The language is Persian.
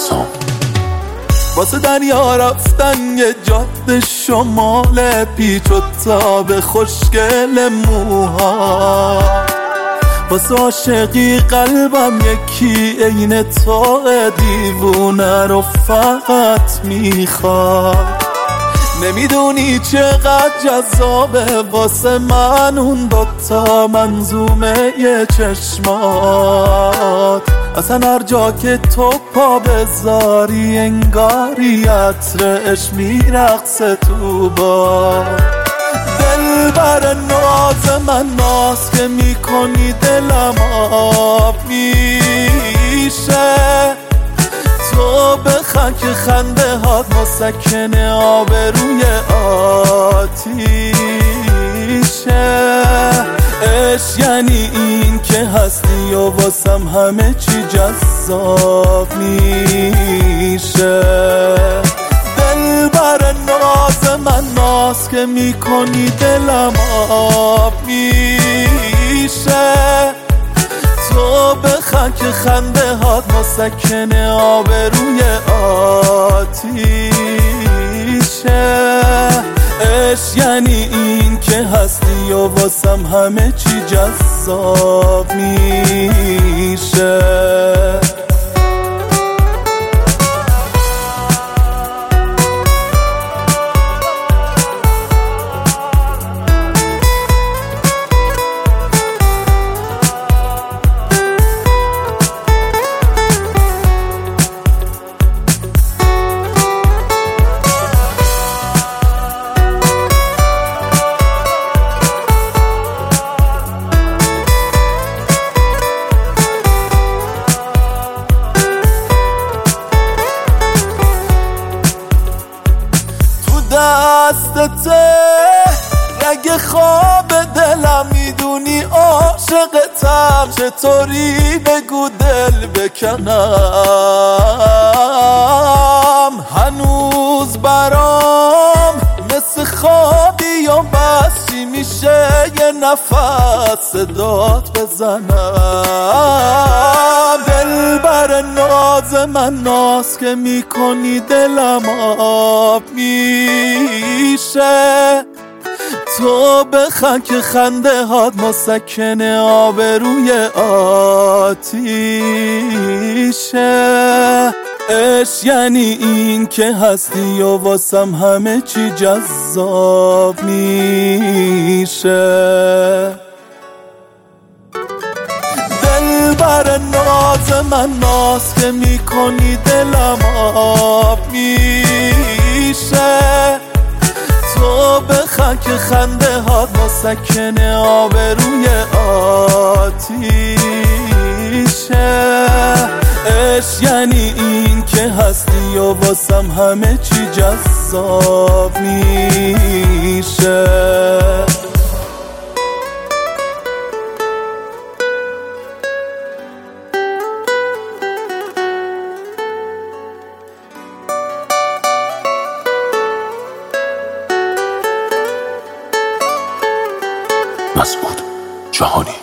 واسه دریا رفتن یه جاده شمال پیچ و تاب خوشگل موها، واسه عاشقی قلبم یکی عین تو دیوونه رو فقط میخواد. نمیدونی چقدر جذابه واسه من اون دوتا منظومه یه چشمات. اصلا هر جا که تو پا بذاری انگاری عطرش میرقصه تو باد. دلبر ناز من ناز که میکنی دلم آب میشه، تو بخند که خنده هات مسکن آبروی آتیشه. عشق یعنی این که هستی و واسم همه چی جذاب میشه. دلبر ناز من ناز که میکنی دلم آب میشه، تو بخند که خنده هات مسکن آبروی آتیشه. عشق یعنی این که هستی و واسم همه چی جذاب میشه. دستته رگ خواب دلم، میدونی عاشقتم، چطوری بگو دل بکنم. هنوز برام مثل خوابی و بس چی میشه یه نفس صدات بزنم. دلبر ناز من ناز که میکنی دلم آب میشه، تو بخند که خنده هات مسکن آبروی آتیشه. عشق یعنی این که هستی و واسم همه چی جذاب میشه. دلبر ناز من ناز که میکنی دلم آب میشه، تو بخند که خنده هات مسکن آبروی آتیشه. عشق یعنی این که هستی و واسم همه چی جذاب میشه. مسعود جهانی.